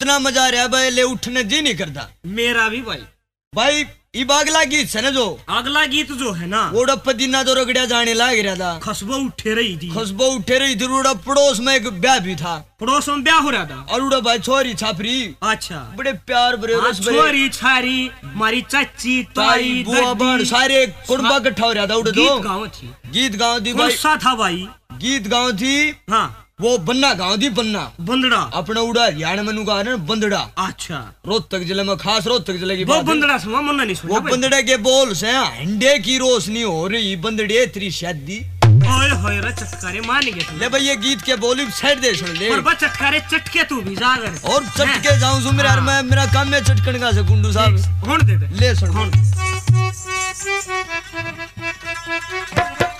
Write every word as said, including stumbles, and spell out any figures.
इतना मजा आ रहा है भाई, ले उठने जी नहीं करता। मेरा भी भाई। भाई ये अगला गीत है ना, जो अगला गीत जो है ना, वो पदीना तो रगड़िया जाने लग रहा था, खुशबू उठे रही थी, खुशबू उठे रही थी। उड़ा पड़ोस में एक ब्याह भी था, पड़ोस में ब्याह हो रहा था, और उड़ा भाई छोरी छापरी, अच्छा बड़े प्यार भरे रस भरे, छोरी छारी मारी चाची ताई बुआ बहन सारे कुंबा इकट्ठा हो रहा था। उड़ा गीत गाँव थी, गीत गाँव थी भाई, सा था भाई, गीत गाँव थी। हाँ वो बन्ना गाँव थी, बन्ना बंदड़ा अपना उड़ा हरियाणा में नुका ना बंदड़ा। अच्छा रोहतक जिले में, खास रोहतक जिले की वो बात बंदड़ा सुना मन्ना नहीं सुना। वो बंदड़े के बोल से अंडे की रोशनी हो रही, बंदड़े तेरी शादी। ओए होए रे चटकारे मान गए ले भाई ये गीत के बोली साइड दे सुन ले, पर बा चटकारे चटके तू भी जागर और चटके जाऊं सुन यार, मैं मेरा काम है चटकन का से गुंडू साहब। होन दे दे ले सुन।